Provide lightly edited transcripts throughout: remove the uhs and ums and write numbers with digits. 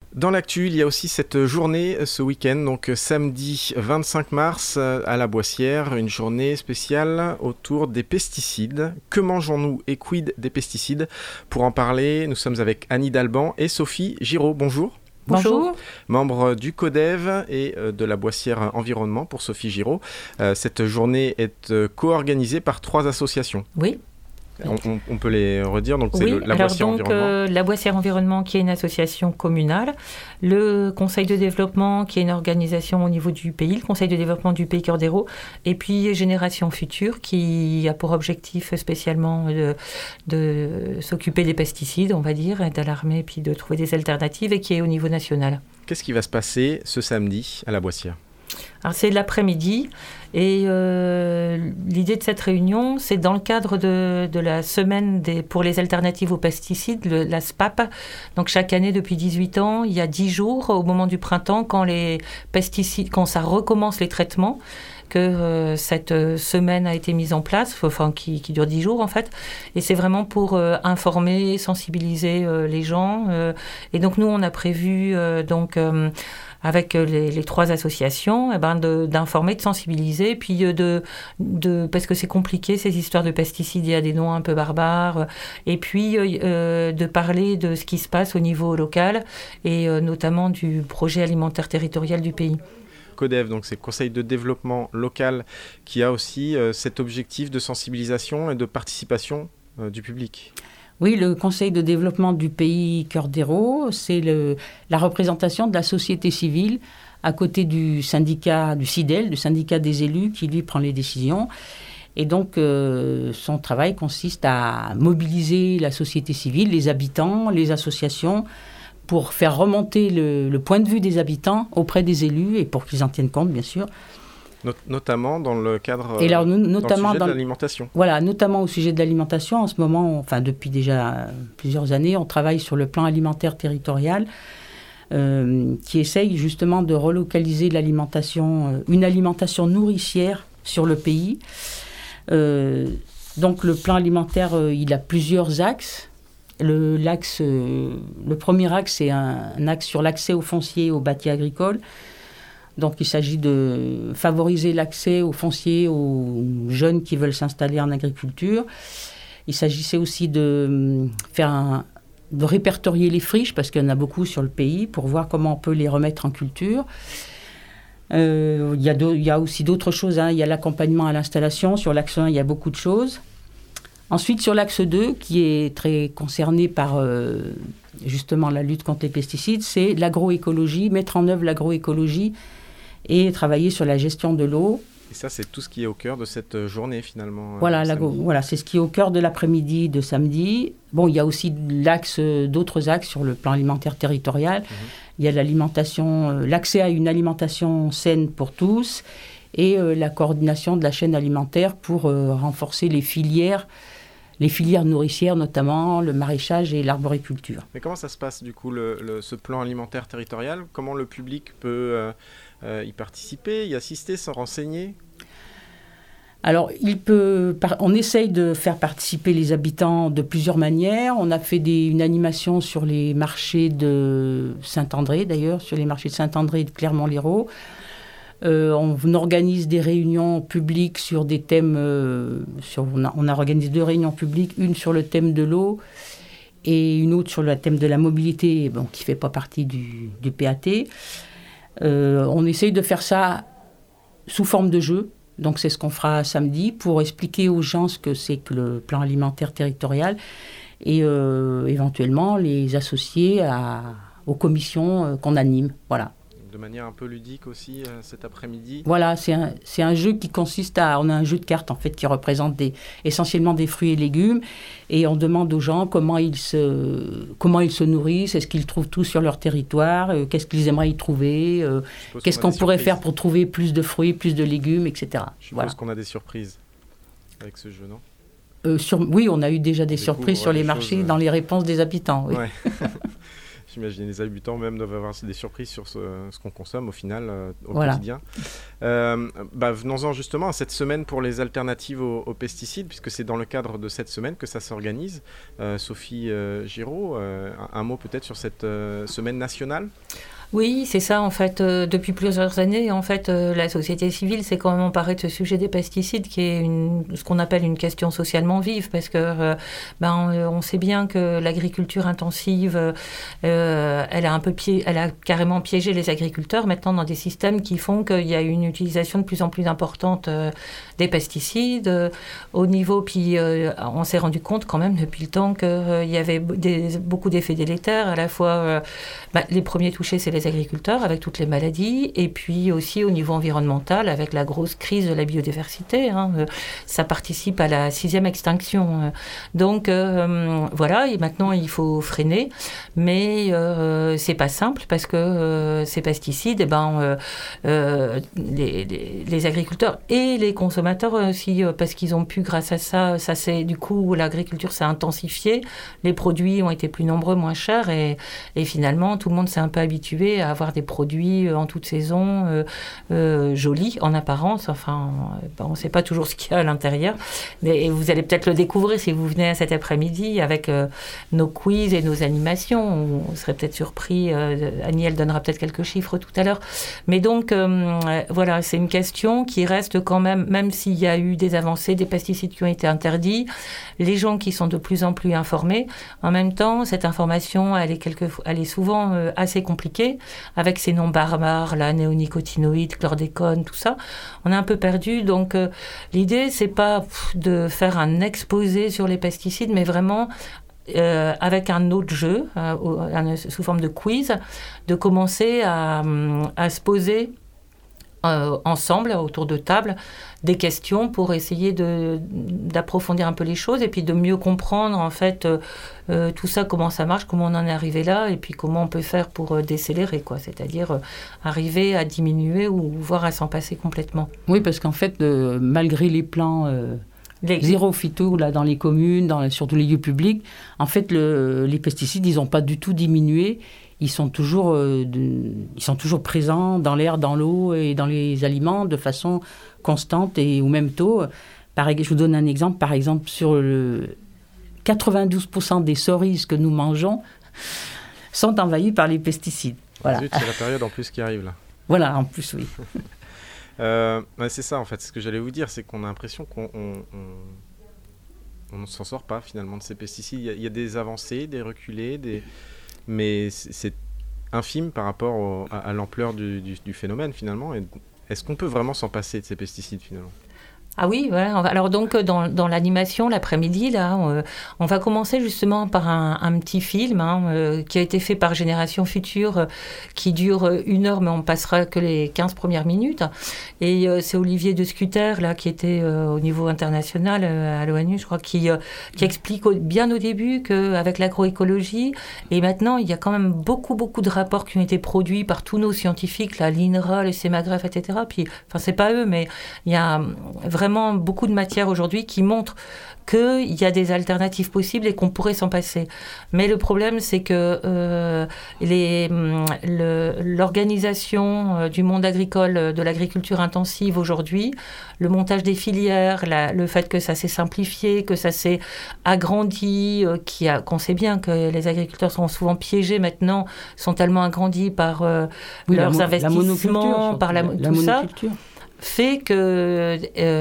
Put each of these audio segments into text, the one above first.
Dans l'actu, il y a aussi cette journée ce week-end, donc samedi 25 mars à la Boissière, une journée spéciale autour des pesticides. Que mangeons-nous et quid des pesticides? Pour en parler, nous sommes avec Annie Dalban et Sophie Giraud. Bonjour. Bonjour. Membre du CODEV et de la Boissière Environnement pour Sophie Giraud. Cette journée est co-organisée par 3 associations. Oui. On peut les redire, donc c'est la Boissière Environnement. La Boissière Environnement qui est une association communale, le Conseil de développement qui est une organisation au niveau du pays, le Conseil de développement du pays Cœur d'Hérault, et puis Génération Future qui a pour objectif spécialement de s'occuper des pesticides, on va dire, et d'alarmer, puis de trouver des alternatives, et qui est au niveau national. Qu'est-ce qui va se passer ce samedi à la Boissière ? Alors c'est l'après-midi et l'idée de cette réunion, c'est dans le cadre de la semaine pour les alternatives aux pesticides, la SPAP. Donc chaque année depuis 18 ans, il y a 10 jours au moment du printemps quand ça recommence les traitements, que cette semaine a été mise en place, qui dure 10 jours en fait. Et c'est vraiment pour informer, sensibiliser les gens. Et donc nous, on a prévu avec les 3 associations, d'informer, de sensibiliser, puis parce que c'est compliqué ces histoires de pesticides, il y a des noms un peu barbares, et puis de parler de ce qui se passe au niveau local, et notamment du projet alimentaire territorial du pays. CODEV, donc c'est Conseil de développement local, qui a aussi cet objectif de sensibilisation et de participation du public. Oui, le Conseil de développement du pays Cœur d'Hérault, c'est la représentation de la société civile à côté du syndicat, du SIDEL, du syndicat des élus, qui lui prend les décisions. Et donc, son travail consiste à mobiliser la société civile, les habitants, les associations, pour faire remonter le point de vue des habitants auprès des élus et pour qu'ils en tiennent compte, bien sûr. Notamment dans le cadre dans le sujet de l'alimentation. Voilà, notamment au sujet de l'alimentation. En ce moment, depuis déjà plusieurs années, on travaille sur le plan alimentaire territorial qui essaye justement de relocaliser l'alimentation, une alimentation nourricière sur le pays. Donc le plan alimentaire, il a plusieurs axes. Le premier axe, c'est un axe sur l'accès au foncier et au bâti agricole. Donc, il s'agit de favoriser l'accès au foncier aux jeunes qui veulent s'installer en agriculture. Il s'agissait aussi de répertorier les friches, parce qu'il y en a beaucoup sur le pays, pour voir comment on peut les remettre en culture. Il y a aussi d'autres choses. Il y a l'accompagnement à l'installation. Sur l'axe 1, il y a beaucoup de choses. Ensuite, sur l'axe 2, qui est très concerné par justement la lutte contre les pesticides, c'est l'agroécologie, mettre en œuvre l'agroécologie et travailler sur la gestion de l'eau. Et ça, c'est tout ce qui est au cœur de cette journée, finalement. Voilà, c'est ce qui est au cœur de l'après-midi de samedi. Bon, il y a aussi d'autres axes sur le plan alimentaire territorial. Il y a l'accès à une alimentation saine pour tous et la coordination de la chaîne alimentaire pour renforcer les filières nourricières, notamment le maraîchage et l'arboriculture. Mais comment ça se passe, du coup, ce plan alimentaire territorial? Comment le public peut y participer, y assister, s'en renseigner? Alors, on essaye de faire participer les habitants de plusieurs manières. On a fait une animation sur les marchés de Saint-André, d'ailleurs, sur les marchés de Saint-André et de Clermont-Lérault. On organise des réunions publiques sur des thèmes. On a organisé 2 réunions publiques, une sur le thème de l'eau et une autre sur le thème de la mobilité, qui ne fait pas partie du PAT. On essaye de faire ça sous forme de jeu. Donc c'est ce qu'on fera samedi pour expliquer aux gens ce que c'est que le plan alimentaire territorial et éventuellement les associer aux commissions qu'on anime. Voilà. De manière un peu ludique aussi cet après-midi. Voilà, c'est un jeu qui consiste on a un jeu de cartes en fait qui représente essentiellement des fruits et légumes et on demande aux gens comment ils se nourrissent, est-ce qu'ils trouvent tout sur leur territoire, qu'est-ce qu'ils aimeraient y trouver, qu'est-ce qu'on pourrait faire pour trouver plus de fruits, plus de légumes, etc. Je suppose qu'on a des surprises avec ce jeu, non ? Oui, on a eu déjà des surprises sur les marchés dans les réponses des habitants. Oui. Ouais. J'imagine les habitants même doivent avoir des surprises sur ce qu'on consomme au final au Voilà. quotidien. Venons-en justement à cette semaine pour les alternatives aux pesticides, puisque c'est dans le cadre de cette semaine que ça s'organise. Sophie Giraud, un mot peut-être sur cette semaine nationale ? Oui, c'est ça en fait. Depuis plusieurs années, en fait, la société civile s'est quand même emparée de ce sujet des pesticides, qui est ce qu'on appelle une question socialement vive, parce que on sait bien que l'agriculture intensive, elle a carrément piégé les agriculteurs maintenant dans des systèmes qui font qu'il y a une utilisation de plus en plus importante des pesticides au niveau. Puis on s'est rendu compte quand même depuis le temps qu'il y avait beaucoup d'effets délétères. À la fois, les premiers touchés, c'est les agriculteurs avec toutes les maladies, et puis aussi au niveau environnemental avec la grosse crise de la biodiversité. Ça participe à la 6e extinction. Donc voilà, et maintenant il faut freiner, mais c'est pas simple parce que ces pesticides, les agriculteurs et les consommateurs aussi, parce qu'ils ont pu, grâce à ça c'est du coup l'agriculture s'est intensifiée, les produits ont été plus nombreux, moins chers, et finalement tout le monde s'est un peu habitué à avoir des produits en toute saison, jolis en apparence. Enfin, on ne sait pas toujours ce qu'il y a à l'intérieur. Et vous allez peut-être le découvrir si vous venez à cet après-midi avec nos quiz et nos animations. On serait peut-être surpris. Aniel donnera peut-être quelques chiffres tout à l'heure. Mais donc, voilà, c'est une question qui reste quand même s'il y a eu des avancées, des pesticides qui ont été interdits, les gens qui sont de plus en plus informés. En même temps, cette information, elle est souvent assez compliquée, avec ces noms barbares, là, néonicotinoïdes, chlordécone, tout ça. On est un peu perdu. Donc, l'idée, c'est pas de faire un exposé sur les pesticides, mais vraiment, avec un autre jeu, sous forme de quiz, de commencer à se poser ensemble, autour de table, des questions pour essayer d'approfondir un peu les choses et puis de mieux comprendre en fait tout ça, comment ça marche, comment on en est arrivé là, et puis comment on peut faire pour décélérer, quoi. C'est-à-dire arriver à diminuer ou voire à s'en passer complètement. Oui, parce qu'en fait, malgré les plans zéro phyto là, dans les communes, sur tous les lieux publics, en fait, les pesticides, ils n'ont pas du tout diminué. Ils sont toujours présents dans l'air, dans l'eau et dans les aliments de façon constante et au même taux. Je vous donne un exemple. Par exemple, sur 92% des cerises que nous mangeons sont envahies par les pesticides. Voilà. Zut, c'est la période en plus qui arrive là. Voilà, en plus, oui. C'est ça en fait. Ce que j'allais vous dire, c'est qu'on a l'impression qu'on ne s'en sort pas finalement de ces pesticides. Il y a des avancées, des reculés, mais c'est infime par rapport à l'ampleur du phénomène finalement. Et est-ce qu'on peut vraiment s'en passer de ces pesticides finalement ? Ah oui, voilà. Alors donc dans l'animation l'après-midi, là, on va commencer justement par un petit film qui a été fait par Génération Future, qui dure 1 heure, mais on passera que les 15 premières minutes. Et c'est Olivier de Scuter, là, qui était au niveau international à l'ONU, je crois, qui explique bien au début qu'avec l'agroécologie, et maintenant il y a quand même beaucoup de rapports qui ont été produits par tous nos scientifiques, là, l'INRA, le CEMAGREF, etc. Puis, enfin c'est pas eux, mais il y a vraiment beaucoup de matière aujourd'hui qui montrent qu'il y a des alternatives possibles et qu'on pourrait s'en passer. Mais le problème, c'est que l'organisation du monde agricole, de l'agriculture intensive aujourd'hui, le montage des filières, le fait que ça s'est simplifié, que ça s'est agrandi, qu'on sait bien que les agriculteurs sont souvent piégés maintenant, sont tellement agrandis par leurs investissements, par tout ça, fait que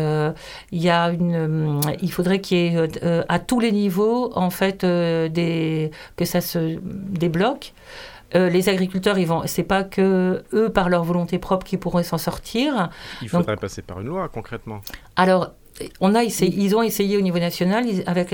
il faudrait qu'il y ait à tous les niveaux en fait que ça se débloque. Les agriculteurs, c'est pas que eux par leur volonté propre qui pourraient s'en sortir. Il faudrait passer par une loi concrètement. Alors ils ont essayé au niveau national avec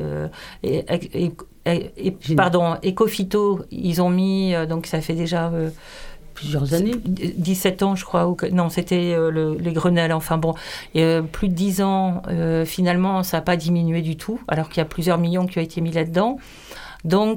Ecophyto, ils ont mis donc ça fait déjà plusieurs années, 17 ans je crois, non c'était les Grenelles, enfin bon, plus de 10 ans, finalement ça n'a pas diminué du tout, alors qu'il y a plusieurs millions qui ont été mis là-dedans. Donc,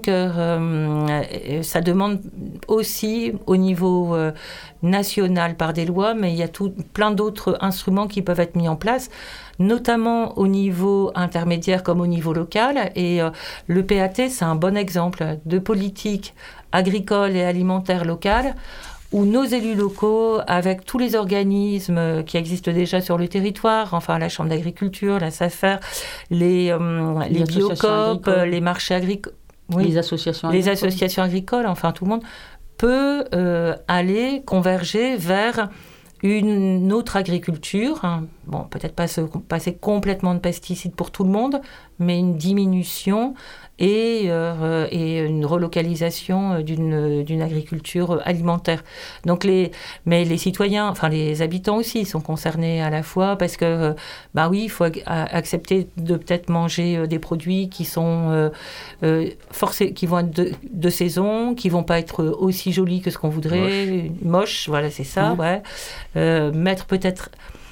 ça demande aussi au niveau national par des lois, mais il y a plein d'autres instruments qui peuvent être mis en place, notamment au niveau intermédiaire comme au niveau local. Et le PAT, c'est un bon exemple de politique agricole et alimentaire locale, où nos élus locaux, avec tous les organismes qui existent déjà sur le territoire, enfin la Chambre d'agriculture, la SAFER, les biocoop, les marchés agricoles, les associations agricoles, enfin tout le monde peut aller converger vers une autre agriculture. Bon, peut-être pas passer complètement de pesticides pour tout le monde, mais une diminution et une relocalisation d'une agriculture alimentaire. Donc mais les citoyens, enfin les habitants aussi sont concernés à la fois parce que oui, il faut accepter de peut-être manger des produits qui sont forcés, qui vont être de saison, qui vont pas être aussi jolis que ce qu'on voudrait, moche, voilà, c'est ça, ouais. Mettre peut-être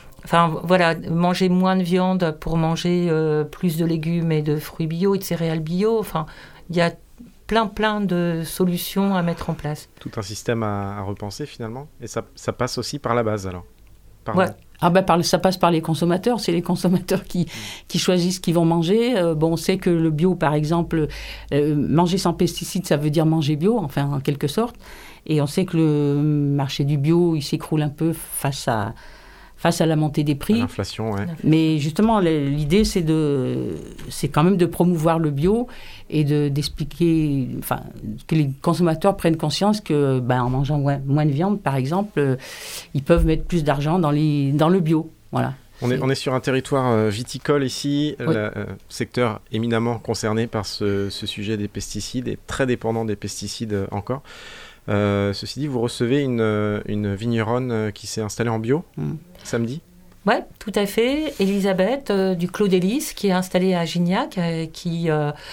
manger moins de viande pour manger plus de légumes et de fruits bio et de céréales bio. Enfin, il y a plein de solutions à mettre en place. Tout un système à repenser finalement. Et ça passe aussi par la base alors. Ouais. Ça passe par les consommateurs. C'est les consommateurs qui choisissent ce qu'ils vont manger. On sait que le bio, par exemple, manger sans pesticides, ça veut dire manger bio, enfin en quelque sorte. Et on sait que le marché du bio, il s'écroule un peu face à la montée des prix. L'inflation, ouais. Mais justement, l'idée, c'est quand même de promouvoir le bio et d'expliquer, que les consommateurs prennent conscience que, en mangeant moins de viande, par exemple, ils peuvent mettre plus d'argent dans le bio. Voilà. On est sur un territoire viticole ici, oui. Secteur éminemment concerné par ce sujet des pesticides et très dépendant des pesticides encore. Ceci dit, vous recevez une vigneronne qui s'est installée en bio samedi. Oui, tout à fait. Elisabeth du Clos des Lys, qui est installée à Gignac, qui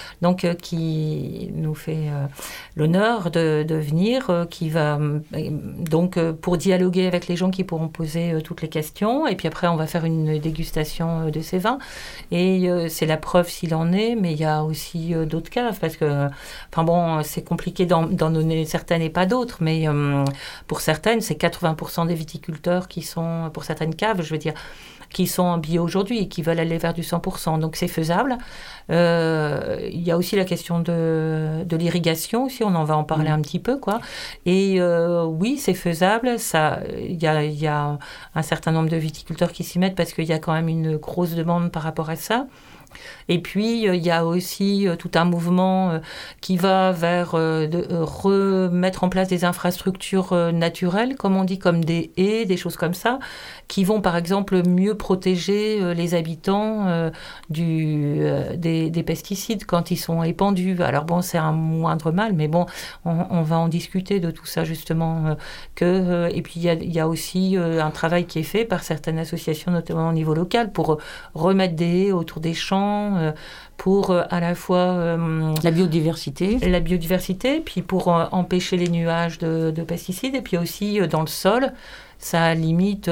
nous fait l'honneur de venir, qui va pour dialoguer avec les gens qui pourront poser toutes les questions. Et puis après, on va faire une dégustation de ces vins. Et c'est la preuve s'il en est, mais il y a aussi d'autres caves, parce que, c'est compliqué d'en donner certaines et pas d'autres, mais pour certaines, c'est 80% des viticulteurs qui sont, pour certaines caves, je veux dire, qui sont en bio aujourd'hui et qui veulent aller vers du 100%. Donc c'est faisable. Il y a aussi la question de l'irrigation aussi, on en va en parler un petit peu, quoi. Et oui, c'est faisable. Il y a un certain nombre de viticulteurs qui s'y mettent parce qu'il y a quand même une grosse demande par rapport à ça. Et puis, il y a aussi tout un mouvement qui va vers remettre en place des infrastructures naturelles, comme on dit, comme des haies, des choses comme ça, qui vont, par exemple, mieux protéger les habitants des pesticides quand ils sont épandus. Alors bon, c'est un moindre mal, mais bon, on va en discuter de tout ça, justement. Et puis, il y a aussi un travail qui est fait par certaines associations, notamment au niveau local, pour remettre des haies autour des champs, pour à la fois la biodiversité, puis pour empêcher les nuages de pesticides, et puis aussi dans le sol, ça limite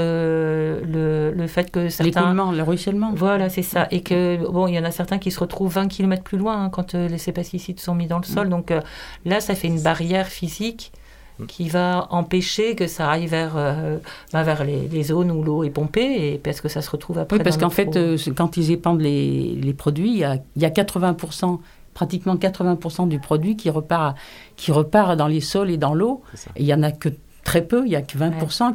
le fait que certains... L'écoulement, le ruissellement. Voilà, c'est ça. Et que, il y en a certains qui se retrouvent 20 km plus loin quand ces pesticides sont mis dans le sol. Donc là, ça fait une barrière physique qui va empêcher que ça aille vers les zones où l'eau est pompée, et parce que ça se retrouve après. Oui, parce qu'en fait, quand ils épandent les produits, il y a 80%, pratiquement 80% du produit qui repart dans les sols et dans l'eau. Et il n'y en a que très peu, il n'y a que 20%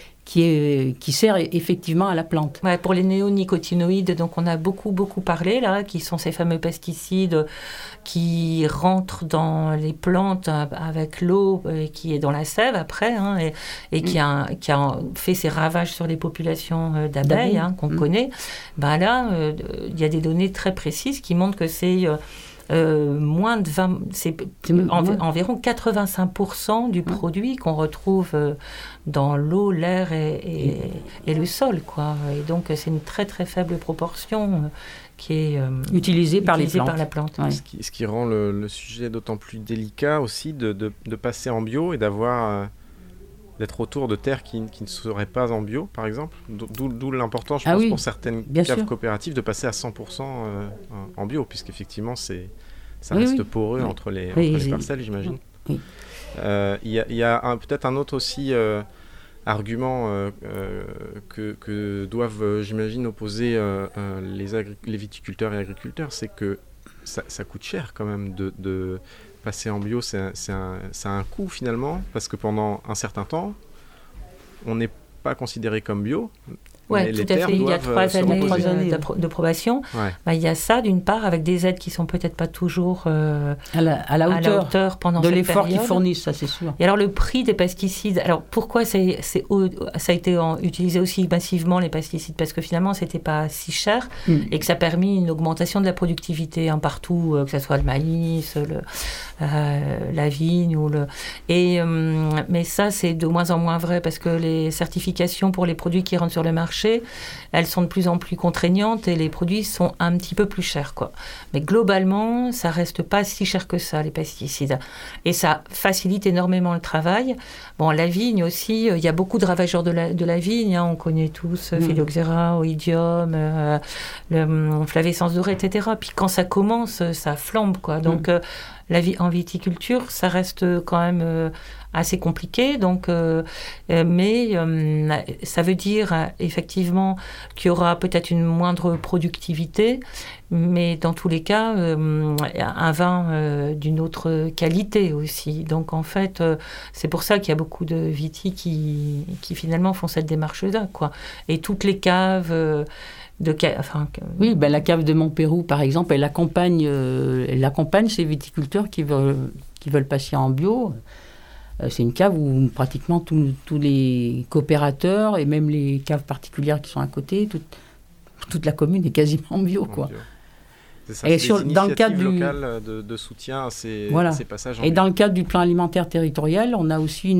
qui sert effectivement à la plante. Ouais, pour les néonicotinoïdes, donc on a beaucoup parlé là, qui sont ces fameux pesticides qui rentrent dans les plantes avec l'eau qui est dans la sève après, et qui a fait ses ravages sur les populations d'abeilles qu'on connaît. Là, il y a des données très précises qui montrent que c'est moins de 20, environ 85% du produit qu'on retrouve dans l'eau, l'air et le sol, quoi. Et donc c'est une très très faible proportion qui est utilisée par la plante. Ouais. Ce qui rend le sujet d'autant plus délicat aussi de passer en bio et d'être autour de terres qui ne seraient pas en bio, par exemple. D'où l'importance, pour certaines caves coopératives, de passer à 100% en bio, puisqu'effectivement, c'est ça reste poreux entre les parcelles, j'imagine. Oui. Il y a peut-être un autre aussi argument que doivent, j'imagine, opposer les viticulteurs et agriculteurs, c'est que ça coûte cher quand même de passer en bio. Ça a un coût finalement, parce que pendant un certain temps, on n'est pas considéré comme bio. Oui, tout à fait. Il y a 3 années de probation. Ouais. Bah, il y a ça, d'une part, avec des aides qui ne sont peut-être pas toujours à la hauteur pendant de cette l'effort période. qu'ils fournissent, ça c'est sûr. Et alors, le prix des pesticides, alors pourquoi ça a été utilisé aussi massivement, les pesticides? Parce que finalement, ce n'était pas si cher et que ça a permis une augmentation de la productivité partout, que ce soit le maïs, la vigne. Mais ça, c'est de moins en moins vrai parce que les certifications pour les produits qui rentrent sur le marché, elles sont de plus en plus contraignantes et les produits sont un petit peu plus chers, quoi. Mais globalement, ça reste pas si cher que ça, les pesticides. Et ça facilite énormément le travail. Bon, la vigne aussi, il y a beaucoup de ravageurs de la vigne. On connaît tous Phylloxera, Oïdium, le flavescence dorée, etc. Puis quand ça commence, ça flambe, quoi. Donc, en viticulture, ça reste quand même assez compliqué. Donc, mais ça veut dire effectivement qu'il y aura peut-être une moindre productivité, mais dans tous les cas, un vin d'une autre qualité aussi. Donc, en fait, c'est pour ça qu'il y a beaucoup de vitis qui finalement font cette démarche-là, quoi. Et toutes les caves... Oui, la cave de Montpérou, par exemple, elle accompagne ces viticulteurs qui veulent passer en bio. C'est une cave où pratiquement tous les coopérateurs et même les caves particulières qui sont à côté, toute la commune est quasiment bio, quoi. C'est ça, et dans le cadre local de soutien à ces passages en bio. Dans le cadre du plan alimentaire territorial, on a aussi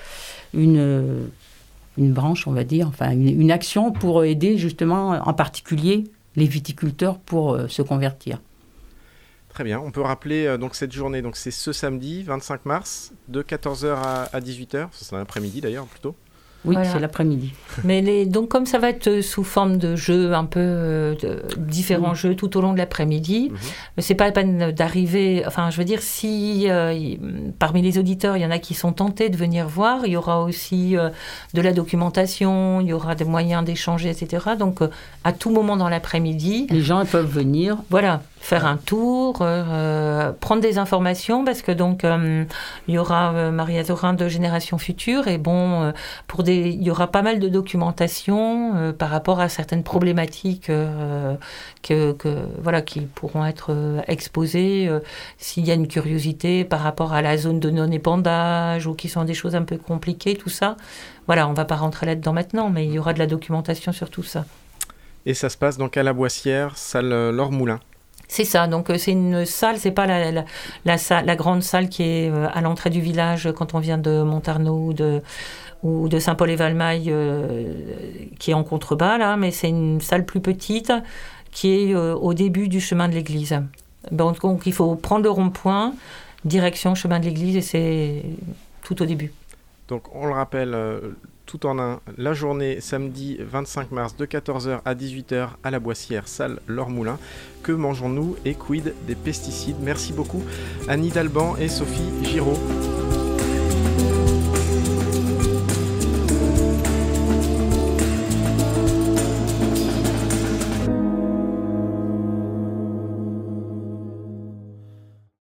une branche, on va dire, une action pour aider justement, en particulier, les viticulteurs pour se convertir. Très bien, on peut rappeler donc cette journée, donc c'est ce samedi 25 mars, de 14h à 18h, c'est l'après-midi d'ailleurs plutôt. Oui, voilà. C'est l'après-midi. Mais donc comme ça va être sous forme de jeux, un peu différents jeux tout au long de l'après-midi, c'est pas la peine d'arriver... Enfin, je veux dire, si parmi les auditeurs, il y en a qui sont tentés de venir voir, il y aura aussi de la documentation, il y aura des moyens d'échanger, etc. Donc, à tout moment dans l'après-midi... Les gens peuvent venir. Voilà, faire un tour, prendre des informations, parce que donc, il y aura Maria Zorin de Génération Future, et bon, il y aura pas mal de documentation par rapport à certaines problématiques qui pourront être exposées s'il y a une curiosité par rapport à la zone de non-épandage ou qui sont des choses un peu compliquées, tout ça. Voilà, on ne va pas rentrer là-dedans maintenant, mais il y aura de la documentation sur tout ça. Et ça se passe donc à la Boissière, salle Laure Moulin. C'est ça, donc c'est une salle, c'est pas la grande salle qui est à l'entrée du village quand on vient de Montarnot ou de Saint-Paul-et-Valmaille qui est en contrebas là, mais c'est une salle plus petite qui est au début du chemin de l'église. Donc il faut prendre le rond-point, direction chemin de l'église, et c'est tout au début. Donc on le rappelle, tout en un, la journée samedi 25 mars de 14h à 18h à la Boissière, salle Laure Moulin. Que mangeons-nous et quid des pesticides? Merci beaucoup Annie Dalban et Sophie Giraud.